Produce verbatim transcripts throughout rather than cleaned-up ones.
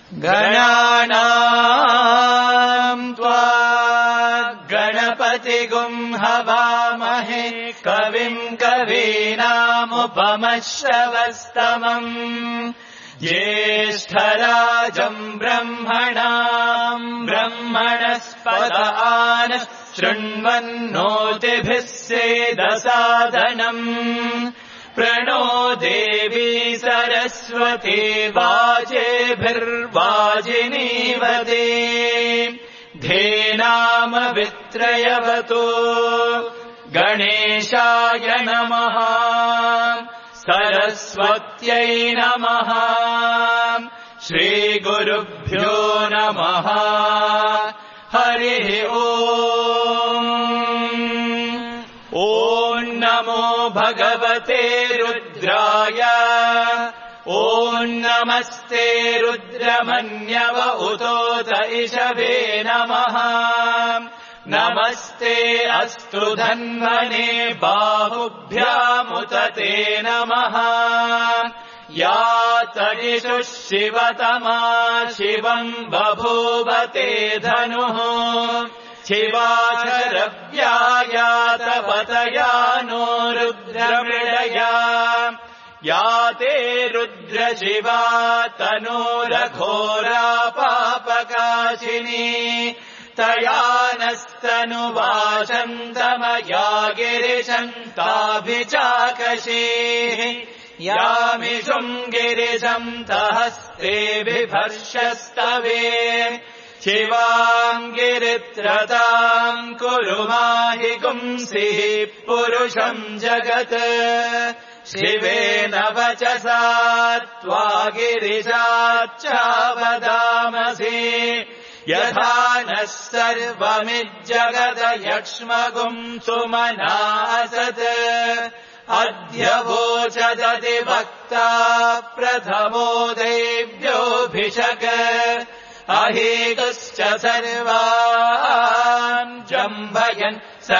गणानाम् त्वा गणपतिगुं हवामहे कविम् कवीनामुपमश्रवस्तमम् ज्येष्ठराजम् ब्रह्मणाम् ब्रह्मणस्पत आनः शृण्वन्नोतिभिः सेदसादनम् प्रणो देवी सरस्वती वाजेभिर्वाजिनीवते धेनामवित्रयवतु गणेशाय नमः सरस्वत्यै नमः श्रीगुरुभ्यो नमः हरिः ओम् ॐ नमो भगवते रुद्राय ॐ नमस्ते रुद्रमन्यव उतोत इषवे नमः नमस्ते अस्तु धन्वने बाहुभ्यामुत ते नमः या तदिषुः शिवतमा शिवम् बभूवते धनुः शिवाशरव्यायातपतया नो रुद्रमृडया या ते रुद्रशिवा तनूरघोरा पापकाशिनी तया नस्तनुवाचन्तमया गिरिशन्ताभिचाकशीः यामिषुम् गिरिशन्तहस्ते बिभर्षस्तवे शिवाम् गिरित्रताम् कुरु माहि पुंसिः पुरुषम् जगत् शिवेन वचसा त्वा गिरिशाच्चावदामसि यथा नः सर्वमिज्जगदयक्ष्मगुम् सुमना असत् अद्य वोचदधिवक्ता प्रथमो देव्योऽभिषक अहेकश्च सर्वान् जम्भयन्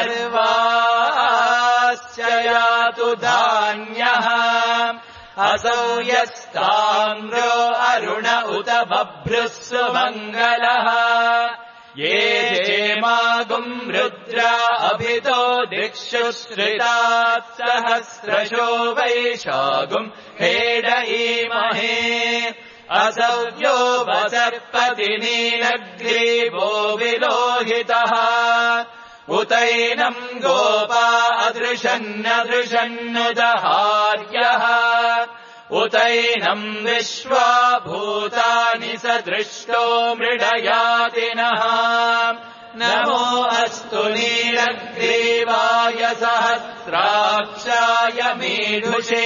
सर्वाश्च यातु धान्यः असौ यस्ताम्रो अरुण उत बभ्रुः सुमङ्गलः ये क्षेमागुम् रुद्रा अभितो दिक्षु श्रितात् सहस्रशो वैशागुम् हेडयीमहे असौ यो वसर्पति नीलग्रीवो विलोहितः उतैनम् गोपा अदृशन्नदृशन्नुदहार्यः उतैनम् विश्वा भूतानि सदृष्टो मृडयातिनः नमो अस्तु नीलग्रीवाय सहस्राक्षाय मीढुषे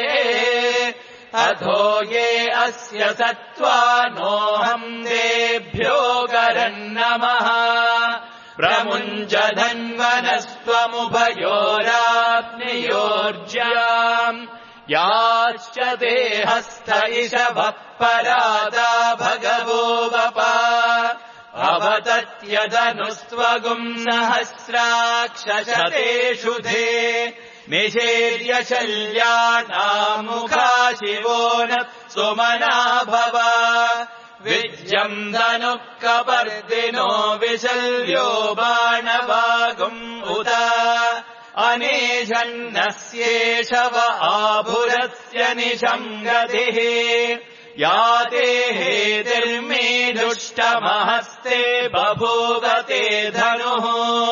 अथो ये अस्य सत्त्वानोऽहम् देभ्यो गरन्नमः प्रमुञ्जधन्वनस्त्वमुभयोराग्नियोर्ज्याम् याश्च देहस्थ इषवः परादा भगवो वपा अवतत्यदनुस्त्वगुम् सहस्राक्षशतेषु धे निषेर्यशल्यानामुखा शिवो न सुमना भव विज्यम् धनुः कपर्दिनो विशल्यो बाणवागुम् उत अनेशन्नस्येषव आभुरस्य निशङ्गतिः या ते हेतिर्मे दुष्टमहस्ते बभूवते धनुः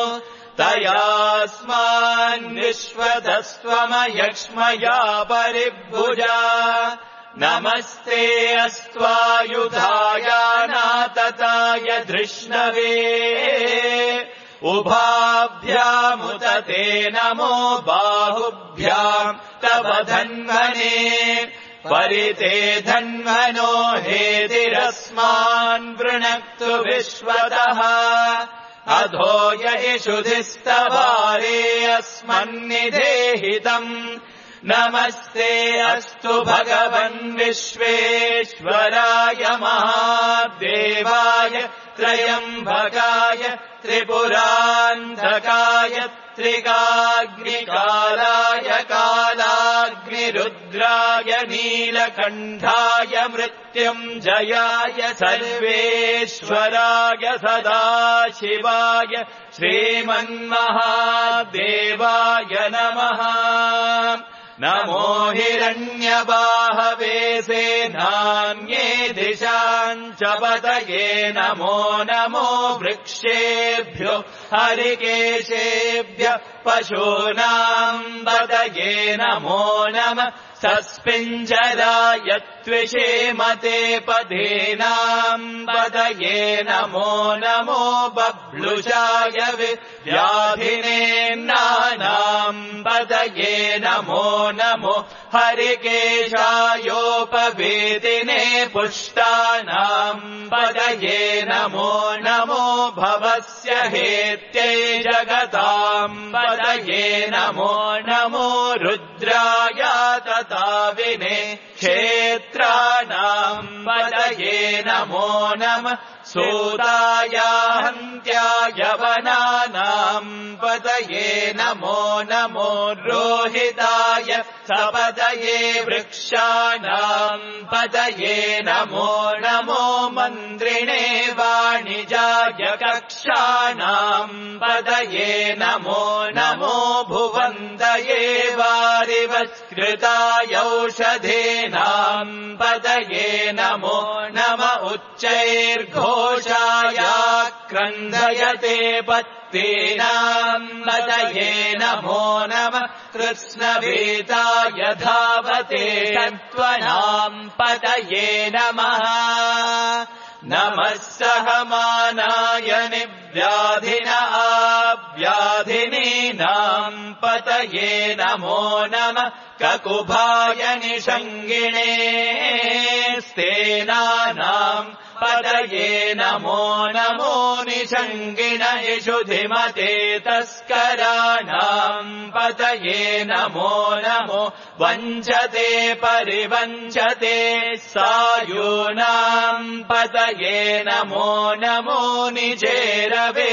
तयास्मान्निष्वदस्त्वमयक्ष्मया परिभुजा नमस्ते अस्त्वायुधाय नातताय धृष्णवे उभाभ्यामुत ते नमो बाहुभ्याम् तव धन्वने परिते धन्वनो हेतिरस्मान् वृणक्तु विश्वतः अधो ययिषुधिस्तवारे अस्मन्निधेहितम् नमस्ते अस्तु भगवन् विश्वेश्वराय महादेवाय त्र्यम्बकाय त्रिपुरान्धकाय त्रिकाग्निकालाय कालाग्निरुद्राय नीलकण्ठाय मृत्युञ्जयाय सर्वेश्वराय सदाशिवाय श्रीमन्महादेवाय नमः। नमो हिरण्यबाहवे सेनान्ये दिशाम् च पतये नमो नमो वृक्षेभ्यो हरिकेशेभ्य पशूनाम् पतये नमो नमः। सस्पिञ्जराय त्विषेमते पदेनाम् पतये नमो नमो बभ्लुषाय व्याधिनेन्नानाम् पतये नमो नमो हरिकेशायोपवेदिने पुष्टानाम् पतये नमो नमो भवस्य हेत्यै जगताम् पतये नमो नमो रुद्राय तताविने क्षेत्राणाम् पतये नमो नमः। सूताय हन्त्याय वनानाम् पतये नमो नमो रोहिताय सपतये वृक्षाणाम् पतये नमो नमो मन्त्रिणे वाणिजाय कक्षाणाम् पतये नमो नमो भुवन्तये वारिवत्कृताय औषधेनाम् पतये नमो नम उच्चैर्घोषाय क्रन्दयते पत्तीनाम् पतये नमो नमः। कृष्णवेताय धावते तत्त्वनाम् पतये नमः। नमः सहमानाय निव्याधिन आव्याधिनीनाम् पतये नमो नमः। ककुभाय निषङ्गिणे स्तेनानाम् पतये नमो नमो निषङ्गिण इषुधिमते तस्कराणाम् पतये नमो नमो वञ्चते परिवञ्चते सायूनाम् पतये नमो नमो निजेरवे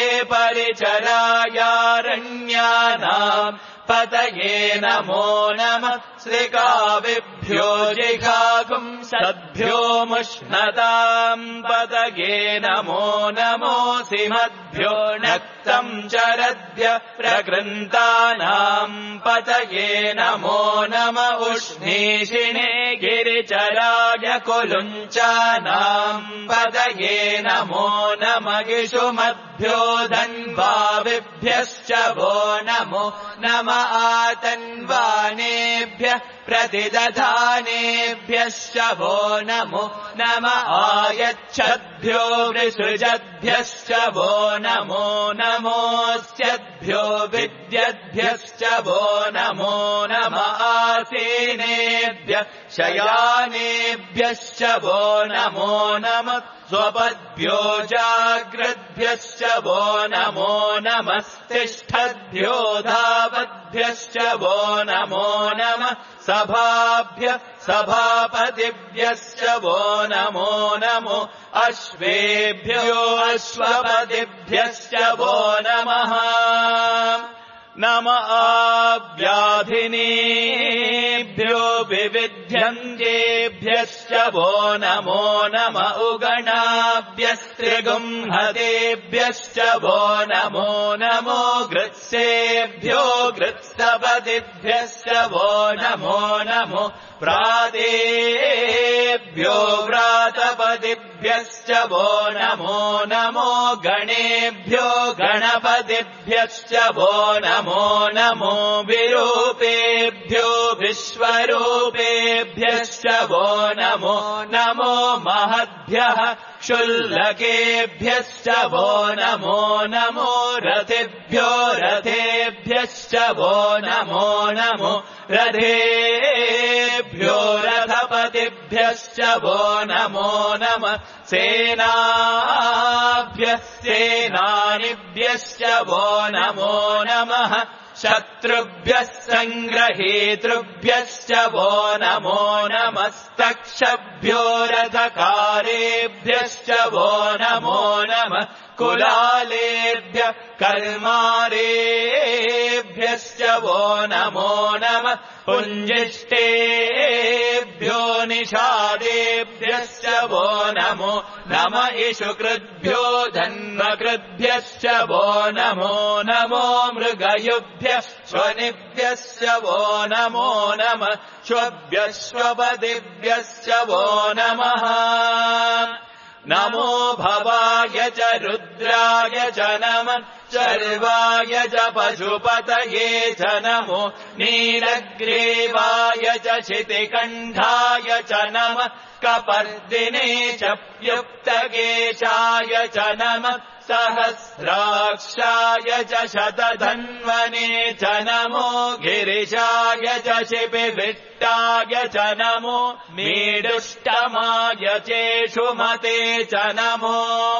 परिचरायारण्यानाम् पतये नमो नमः। श्रीकाविभ्यो जिघागुम् सद्भ्यो मुष्णताम् पतये नमो नमो सिमद्भ्यो नक्तम् चरद्भ्य प्रकृन्तानाम् पतये नमो नम उष्णीषिणे गिरिचराय कुलुञ्चानाम् पतये नमो नम गिषुमद्भ्यो धन्वाविभ्यश्च वो नमो नम आतन्वानेभ्यः प्रतिदधानेभ्यश्च वो नमो नम आयच्छद्भ्यो विसृजद्भ्यश्च वो नमो नमोऽस्यद्भ्यो विद्यद्भ्यश्च वो नमो नम आसीनेभ्यः शयानेभ्यश्च वो नमो नमः। स्वपद्भ्यो जाग्रद्भ्यश्च वो नमो नमस्तिष्ठद्भ्यो धावद्भ्यश्च वो नमो नमः। सभाभ्य सभापतिभ्यश्च वो नमो नमो अश्वेभ्यो अश्वपतिभ्यश्च वो नमः। नम आव्याधिनीभ्यो विविध्यन्तेभ्यश्च वो नमो नम उगणाभ्यस्त्रिगुंहतेभ्यश्च वो नमो नमो गृत्सेभ्यो गृत्सपतिभ्यश्च वो नमो नमो व्रातेभ्यो व्रातपतिभ्यश्च वो नमो नमो गणेभ्यो गणपतिभ्यश्च वो नमो नमो विरूपेभ्यो विश्वरूपेभ्यश्च वो नमो नमो महद्भ्यः क्षुल्लकेभ्यश्च वो नमो नमो रथेभ्यो रथेभ्यश्च वो नमो नमो रथेभ्यो रथपतिभ्यश्च वो नमो नमः। सेनाभ्यः सेनानिभ्यश्च वो नमो नमः। शत्रुभ्यः सङ्ग्रहेतृभ्यश्च वो नमो नमस्तक्ष दक्षभ्यो रथकारेभ्यश्च वो नमो नमः कुलालेभ्य कर्मारेभ्यश्च वो नमो नमः पुञ्जिष्टेभ्यो निषादेभ्यश्च वो नमो नम इषुकृद्भ्यो धन्वकृद्भ्यश्च वो नमो नमो मृगयुभ्यः श्वनिभ्यश्च वो नमो नमः श्वभ्यश्वपदिभ्यश्च वो नमः नमो भवाय च रुद्राय च नमः सर्वाय च पशुपतये च नमो नीलग्रीवाय च शितिकण्ठाय च नमः कपर्दिने च प्युक्तकेशाय च नमः सहस्राक्षाय च शतधन्वने च नमो गिरिशाय च शिपिविष्टाय च नमो मीडुष्टमाय चेषुमते च नमो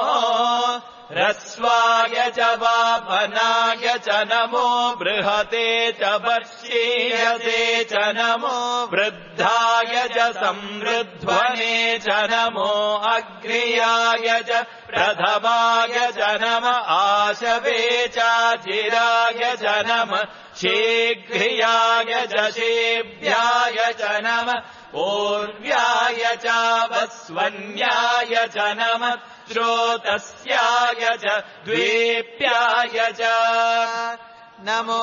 रस्वाय च वापनाय च नमो बृहते च वर्षीयते च नमो वृद्धाय च संवृध्वने च नमो अग्र्याय च प्रथमाय च नम आशवे चाचिराय च नम शीघ्रियाय च शेभ्याय च नम पूर्व्याय च वस्वन्याय च नम श्रोतस्याय च द्वीप्याय च नमो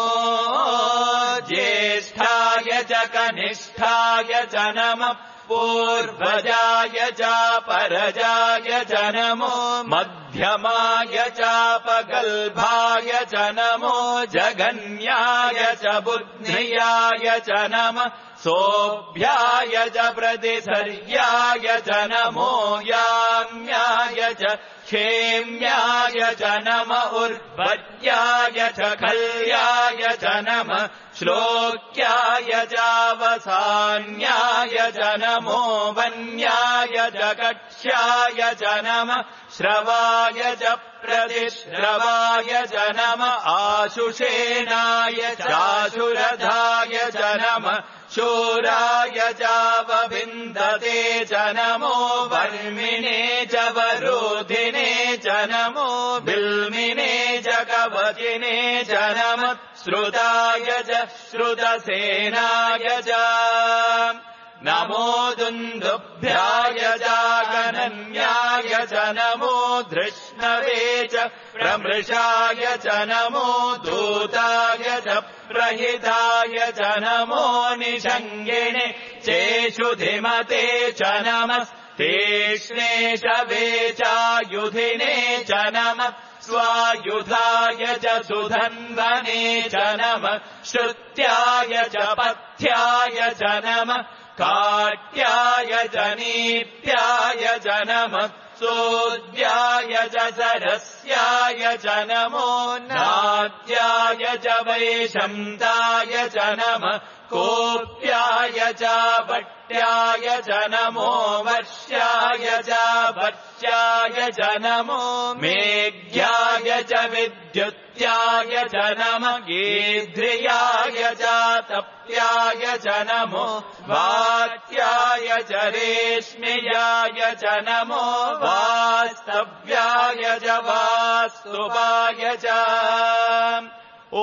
ज्येष्ठाय च कनिष्ठाय च नमः पूर्वजाय च परजाय च नमो मध्यमाय चापगल्भाय च नमो जगन्याय च बुद्ध्याय च नमः सोऽभ्याय च प्रतिसर्याय च नमो याम्याय च क्षेम्याय च नम उर्वर्याय च खल्याय च नम श्लोक्याय चावसान्याय च नमो वन्याय च कक्ष्याय च नम श्रवाय च प्रतिश्रवाय च नम आशुषेणाय चाशुरधाय च नम शूराय चावविन्दते च नमो वर्मिणे च वरोधिने च नमो बिल्मिने च कवचिने च नमः श्रुताय च श्रुतसेनाय च नमो दुन्दुभ्याय च गणन्याय च नमो धृष्णवे च प्रमृषाय च नमो दूताय च प्रहिताय च नमो निषङ्गिणे चेषुधिमते च नमः तेष्णे शवे चायुधिने च नमः स्वायुधाय च सुधन्वने च नमः श्रुत्याय च पथ्याय च नमः काट्याय च नीत्याय च नमः सोद्याय च सरस्याय च नमो नाद्याय च वैशन्ताय च नमः कोप्याय च भट्ट्याय च नमो वर्ष्याय च भक्ष्याय च नमो मेघ्याय च विद्युत्याय च नमः गीध्र्याय च तप्याय च नमो वात्याय च रेश्म्याय च नमो वास्तव्याय च वास्तुवाय च ॐ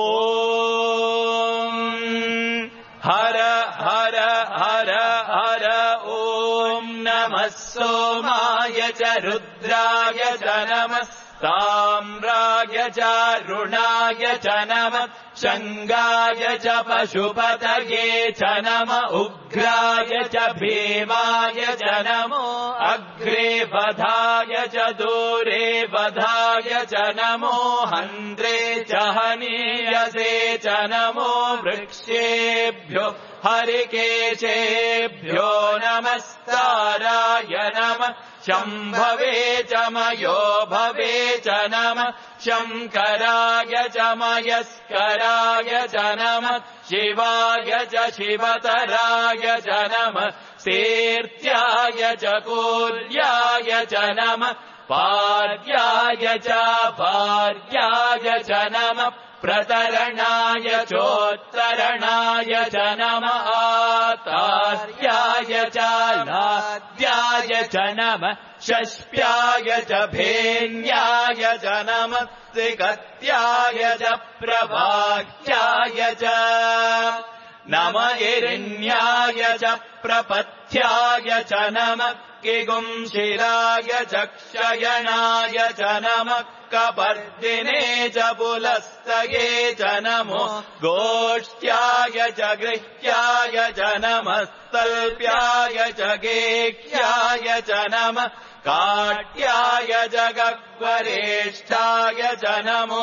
हर हर हर हर ॐ नमः सोमाय च रुद्राय च नमः ताम्राय च रुणाय च नमः शङ्गाय च पशुपतये च नम उग्राय च भीमाय च नमो अग्रे वधाय च दूरे वधाय च नमो हन्त्रे च हनीयसे च नमो वृक्षेभ्यो हरिकेशेभ्यो नमस्ताराय नमः शम्भवे च मयो भवे च नमः शङ्कराय च मयस्कराय च नमः शिवाय च शिवतराय च नमः शीर्त्याय च कूर्याय च नमः पार्याय च भार्याय च नमः प्रतरणाय चोत्तरणाय च नमः आतार्याय च लाद्याय च नमः षष्प्याय च भेन्याय च नमः त्रिकत्याय च प्रभाख्याय च नम हिरण्याय च प्रपथ्याय च नमः किगुंशिराय च क्षयणाय च नमः कपर्दिने च पुलस्तये च नमो गोष्ठ्याय च गृह्याय च नमः तल्प्याय च गेह्याय च नमः काट्याय च गह्वरेष्ठाय च नमो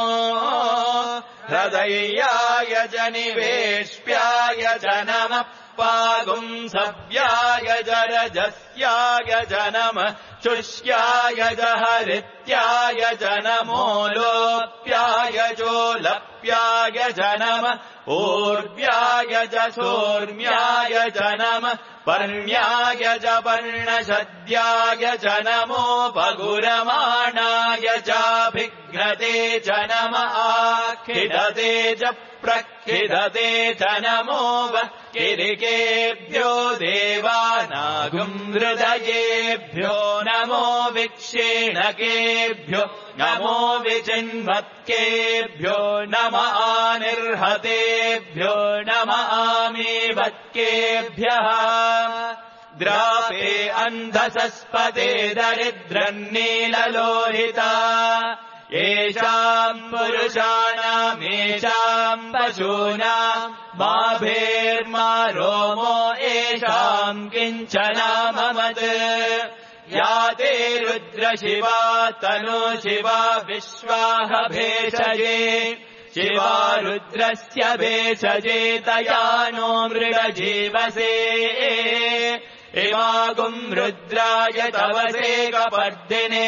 हृदयाय च निवेश्याय च नमः पागुंसव्याय च रजस्याय च नमः शुष्याय च हरित्याय च नमो लोप्याय चोलप्याय च नमः ऊर्व्याय च सोर्म्याय च नमः पर्ण्याय च पर्णशद्याय च नमो पगुरमाणाय चाभिघ्नते च नमः आखिदते च प्रखिदते च नमो वक्किरिकेभ्यो देवानागुंहृदयेभ्यो नमो विक्षेणकेभ्यो नमो विचिन्वत्केभ्यो नमः आनिर्हतेभ्यो नमः आमीवत्केभ्यः द्रापे अन्धसस्पते दरिद्रन्नीललोहिता येषाम् पुरुषाणाम् येषाम् पशूनाम् मा भेर्मा रोमो येषाम् किञ्चनाममत् या ते रुद्रशिवा तनु शिवा विश्वाह भेषजे शिवा रुद्रस्य भेषजे तया नो मृडजीवसे इमागुम् रुद्राय तवसे कपर्दिने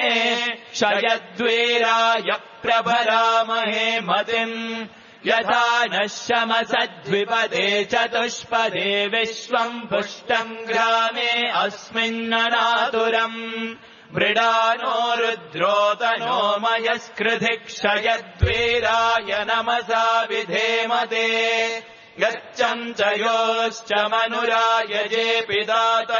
शयद्वीराय प्रभरामहे मतिम् यथा नः शमसद्विपदे चतुष्पदे विश्वम् पुष्टम् ग्रामे अस्मिन्ननातुरम् मृडानो रुद्रोतनो मयस्कृधि क्षयद्वीराय नमसा विधेमते गच्छम् च योश्च मनुरायजे पिता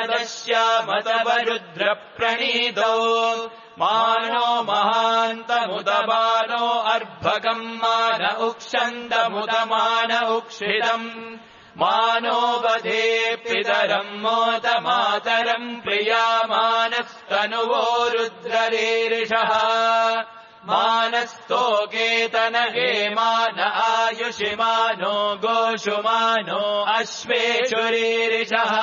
तदश्यामतवरुद्रप्रणीतो मानो महान्तमुदमानो अर्भकम् मान उक्षन्तमुदमान उक्षितम् मानो वधे पितरम् मोदमातरम् प्रियामानस्तनुवो रुद्ररीरिषः मानस्तोकेतनगे मान आयुषिमानो गोषुमानो अश्वेषुरीरिषः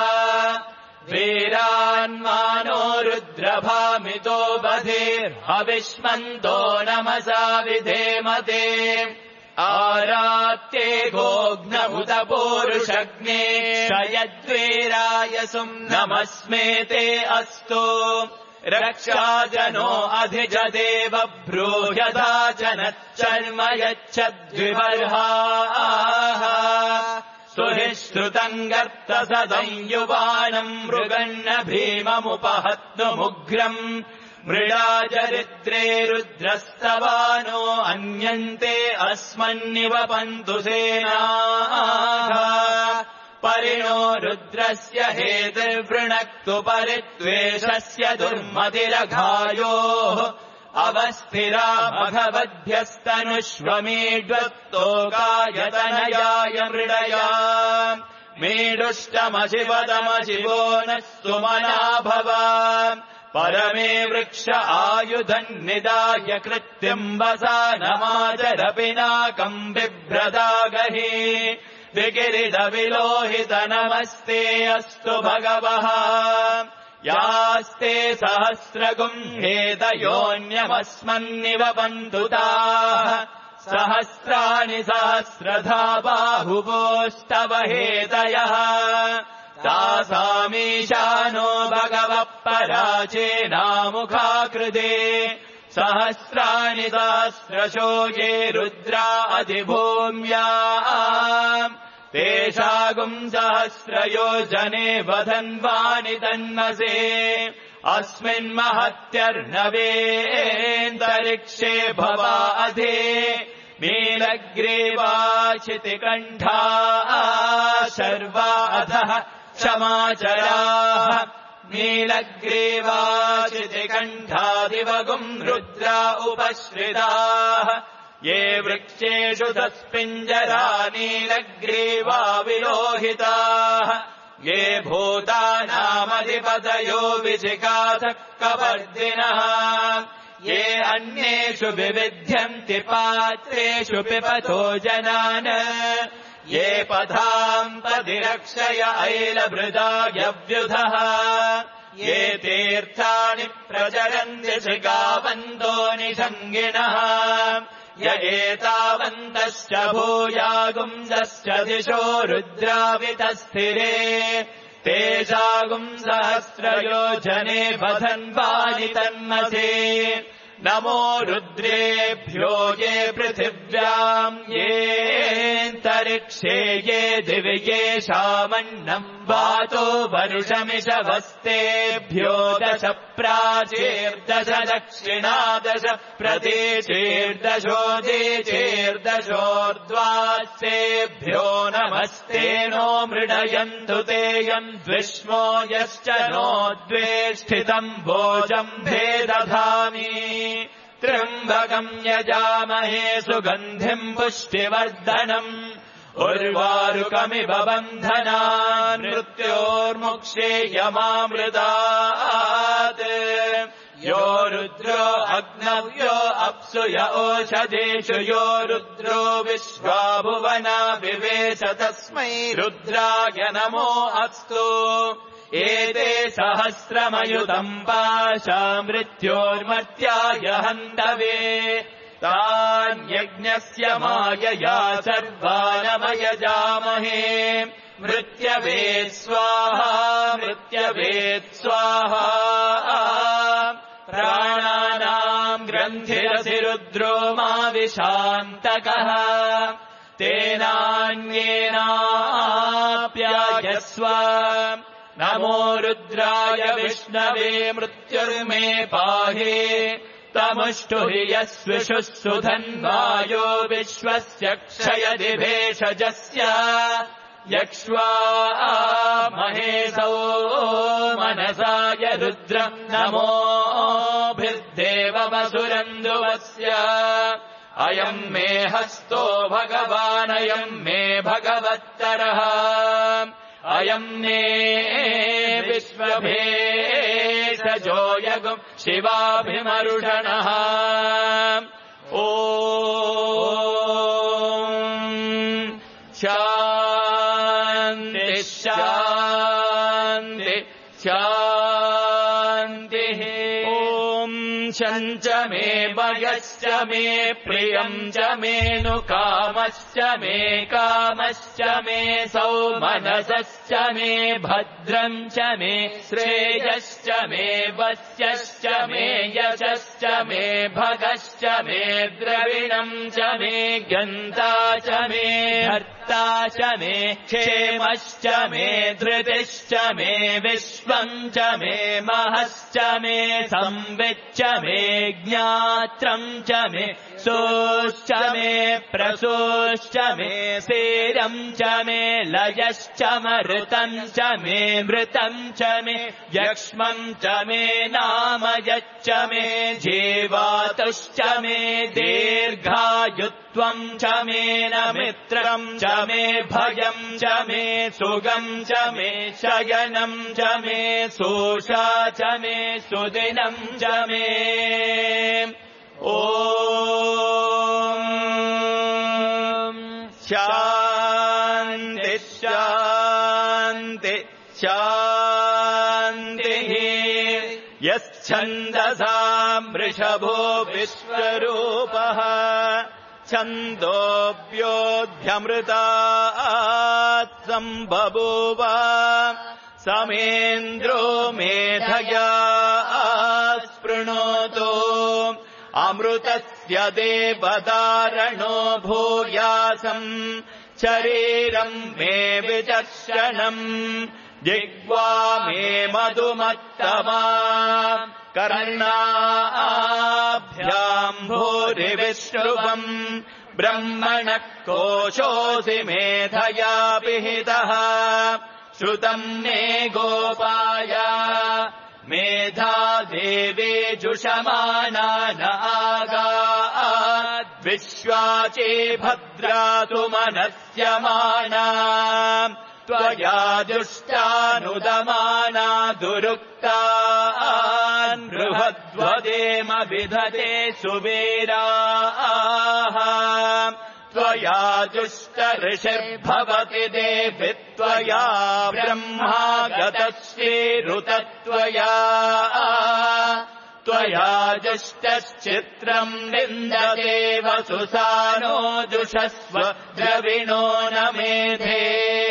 वीरान्मानो रुद्रभामितो बधिर्हविष्मन्तो नमसा विधेमते आरात्ये गोघ्नमुत पूरुषग्ने शयद्वीराय सुम्नमस्मेते अस्तु रक्षाजनो अधिजदेव ब्रूह्यथा जनच्चर्म यच्छद्विबर्हाः सुहिश्रुतम् गर्तसदंयुवानम् मृगन्न भीममुपहत्नुमुग्रम् मृडाचरित्रे रुद्रस्तवानो अन्यन्ते अस्मन्निवपन्तु सेनाः परिणो रुद्रस्य हेतिर्वृणक्तु परिद्वेषस्य दुर्मतिरघायोः अवस्थिरा भगवद्भ्यस्तनुष्वमीड्वत्तोकायतनयाय मृडया मीडुष्टमशिवदमशिवो नः सुमना भव परमे वृक्ष आयुधन्निदाय कृत्यम् वसानमाचरपिनाकम् बिभ्रदागहि विकिरीटविलोहित नमस्ते अस्तु भगवः यास्ते सहस्रगुम् हेतयोऽन्यमस्मन्निवपन्तु ताः सहस्राणि सहस्रधा बाहुवोस्तव हेतयः तासामीशानो भगवः पराचेनामुखाकृते सहस्राणि सहस्रशो ये रुद्रा अधिभूम्या तेषागुम् सहस्रयोजने वधन्वानि तन्मसे अस्मिन्महत्यर्णवेऽन्तरिक्षे भवा अधि नीलग्रीवाचितिकण्ठाः शर्वाधः क्षमाचराः नीलग्रीवाचितिकण्ठादिवगुम् रुद्रा उपश्रिताः ये वृक्षेषु तस्मिञ्जरा नीलग्रीवा विलोहिताः ये भूतानामधिपतयो विचिकासः कपर्दिनः ये अन्येषु विविध्यन्ति पात्रेषु पिबतो जनान् ये पथाम् पदिरक्षय ऐलभृदायव्युधः ये तीर्थानि प्रचरन्ति शिखावन्तो निषङ्गिणः य एतावन्तश्च भूयागुंसश्च दिशो रुद्रावितस्थिरे तेषागुंसहस्रयोजने बधन्वानि तन्मसे नमो रुद्रेभ्यो ये पृथिव्याम् येऽन्तरिक्षे ये दिवि येषामन्नम् वातो वरुषमिषवस्तेभ्यो दश प्राचीर्दश दक्षिणादश प्रतीचीर्दशोदीचीर्दशोर्ध्वास्तेभ्यो नमस्ते नो मृडयन्तु तेयम् द्विष्मो यश्च नो द्वेष्ठितम् भोजम् भेदधामि त्र्यम्बकम् यजामहे सुगन्धिम् पुष्टिवर्धनम् उर्वारुकमिव बन्धनान् मृत्योर्मुक्षेयमामृतात् यो रुद्रो अग्नौ यो अप्सु य ओषधेषु यो रुद्रो विश्वा भुवना विवेश तस्मै रुद्राय नमो अस्तु एते सहस्रमयुतम् पाशा मृत्योर्मर्त्याय हन्तवे तान्यज्ञस्य मायया सर्वानमयजामहे मृत्यवे स्वाहा मृत्यवे स्वाहा प्राणानाम् ग्रन्थिरसि रुद्रो मा विशान्तकः तेनान्येनाप्यायस्व नमो रुद्राय विष्णवे मृत्युर्मे पाहि तमुष्टु हि यस्विषुः सुधन्वायो विश्वस्य क्षयदि भेषजस्य यक्ष्वा महेशो मनसाय रुद्रम् नमोभिर्देववसुरन्दुवस्य अयम् मे हस्तो भगवानयम् मे भगवत्तरः अयम् मे विश्वभेषजो यगुम् शिवाभिमरुषणः ॐ शान्ति शान्ति शान्तिः ॐ शञ्च मे भयश्च मे प्रियम् च मे नु कामश्च मे कामश्च मे सौमनसश्च मे भद्रम् च मे श्रेयश्च मे वस्यश्च मे यशश्च मे भगश्च मे द्रविणम् च मे गन्ता च मे भर्ता च मे क्षेमश्च मे धृतिश्च मे विश्वम् च मे महश्च मे संविच्च मे ज्ञात्रम् च मे सोश्च मे प्रसोश्च मे सेरम् च मे लयश्च मरुतम् च मे मृतम् च मे यक्ष्मम् च मे नाम यच्च मे जीवातुश्च मे दीर्घायुत्वम् च मे न मित्रम् च मे भयम् च मे सुगम् च मे शयनम् च मे सोषा च मे सुदिनम् च मे ॐ शान्ति शान्ति शान्तिः यच्छन्दसाम् वृषभो विश्वरूपः छन्दोऽप्योऽध्यमृतात् सम्बभूव समेन्द्रो मेधया स्पृणोतु अमृतस्य देवदारणो भूयासम् शरीरम् मे विचर्षणम् जिह्वा मे मधुमत्तमा कर्णाभ्याम् भूरिविश्रुवम् ब्रह्मणः कोशोऽसि मेधया पिहितः श्रुतम् मे गोपाय मेधा देवे जुषमाना न आगाद्विश्वाचे भद्रातु मनस्यमाना त्वया दुष्टानुदमाना दुरुक्तान् बृहद्वदेम विधते सुवीराः त्वया दुष्ट ऋषिर्भवति देवि त्वया ब्रह्मा गतश्रीरुतत्वया त्वया जुष्टश्चित्रम् विन्दते वसुसानो जुषस्व द्रविणो न मेधे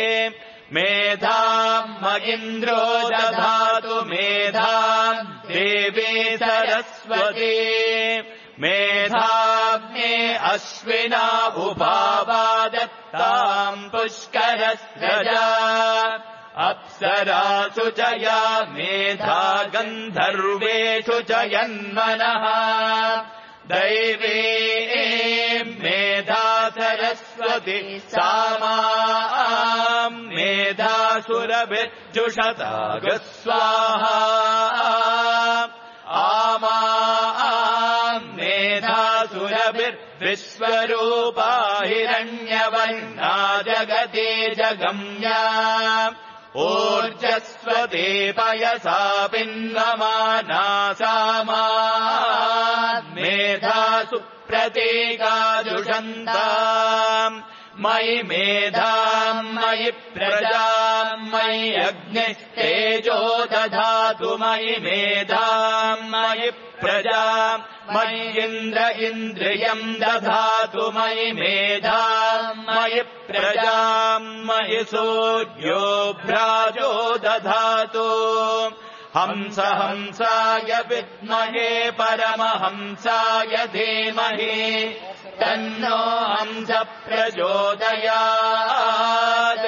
मेधाम् मयिन्द्रो दधातु मेधाम् देवी सरस्वती मेधाग्ने अश्विना उभावादत्ताम् पुष्करस्रजा अप्सरासु च या मेधा गन्धर्वेषु च यन्मनः दैवे मेधा सरस्वती सामाम् मेधासुरभिर्जुषता स्वाहा आमाम् मेधासुरभिर्विश्वरूपा हिरण्यवर्णा जगते जगम्या ऊर्जस्वते पयसा पिन्वमाना सामान् मेधासु प्रतीकाजुषन्ताम् मयि मेधाम् मयि प्रजाम् मयि अग्निस्तेजो दधातु मयि मेधाम् मयि प्रजाम् मयि इन्द्र इन्द्रियम् दधातु मयि मेधाम् मयि प्रजाम् मयि सूर्यो भ्राजो दधातु हंस हंसाय विद्महे परमहंसाय धीमहि तन्नो हंस प्रचोदयात्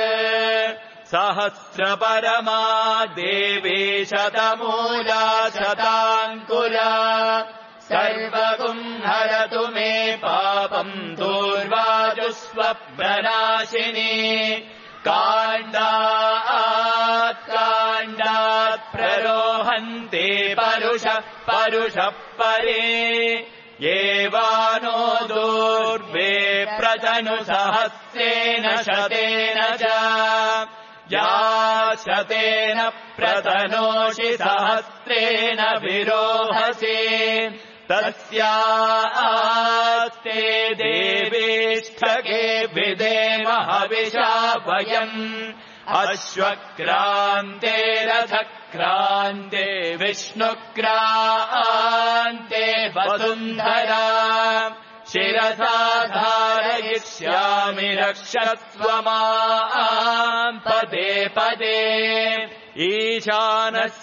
सहस्रपरमा देवी शतमूला शताङ्कुरा सर्वगुम् हरतु मे पापम् दूर्वाजुस्वप्ननाशिनी काण्डात् काण्डात् प्ररोहन्ते परुष परुषः परे येवानो दूर्वे प्रतनु सहस्रेण शतेन च या शतेन प्रतनोषि सहस्रेण विरोहसि तस्यास्ते देवेष्ठके विदेम हविषा वयम् अश्वक्रान्ते रथक्रान्ते विष्णुक्रान्ते वसुन्धरा शिरसा धारयिष्यामि रक्षस्व माम् पदे पदे ईशानः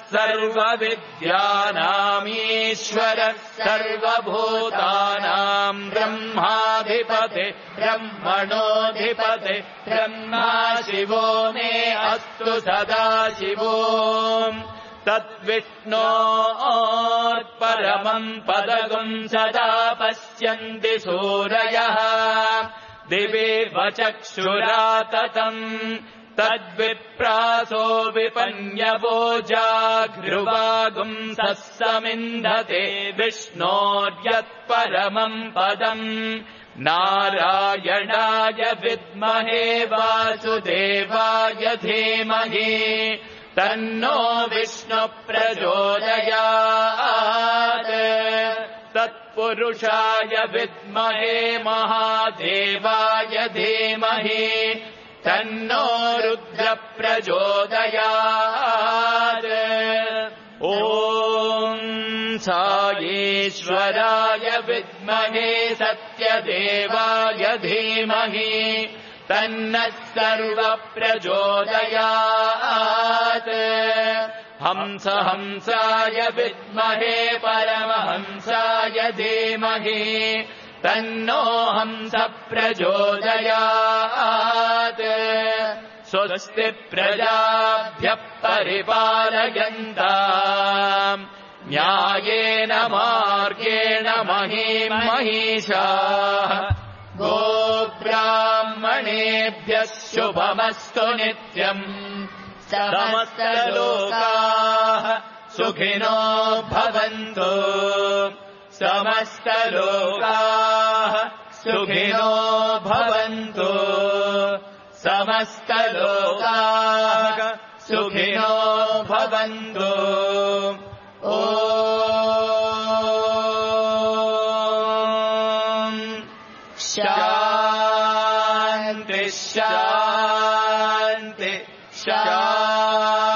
सर्वविद्यानामीश्वरः सर्वभूतानाम् ब्रह्माधिपते ब्रह्मणोऽधिपते ब्रह्मा शिवो मे अस्तु सदा शिवो तद्विष्णोत्परमम् पदगुम् सदा पश्यन्ति सूरयः दिवेव चक्षुरा ततम् तद्विप्रासो विपन्यवो जागृवागुम् सः समिन्धते विष्णोर्यत्परमम् पदम् नारायणाय विद्महे वासुदेवाय धीमहि तन्नो विष्णु प्रचोदयात् तत्पुरुषाय विद्महे महादेवाय धीमहि तन्नो रुद्र प्रचोदयात् ॐ साईश्वराय विद्महे सत्यदेवाय धीमहि तन्नः सर्वप्रचोदयात् हंस हंसाय विद्महे परमहंसाय धीमहि तन्नो हंस प्रचोदयात् स्वस्ति प्रजाभ्यः परिपालयन्ताम् न्यायेन मार्गेण महीं महिषाः गोब्राह्मणेभ्यः शुभमस्तु नित्यम् समस्तलोकाः सुखिनो भवन्तु समस्तलोकाः सुखिनो भवन्तु समस्तलोकाः सुखिनो भवन्तु ॐ शान्ति शान्ति शान्ति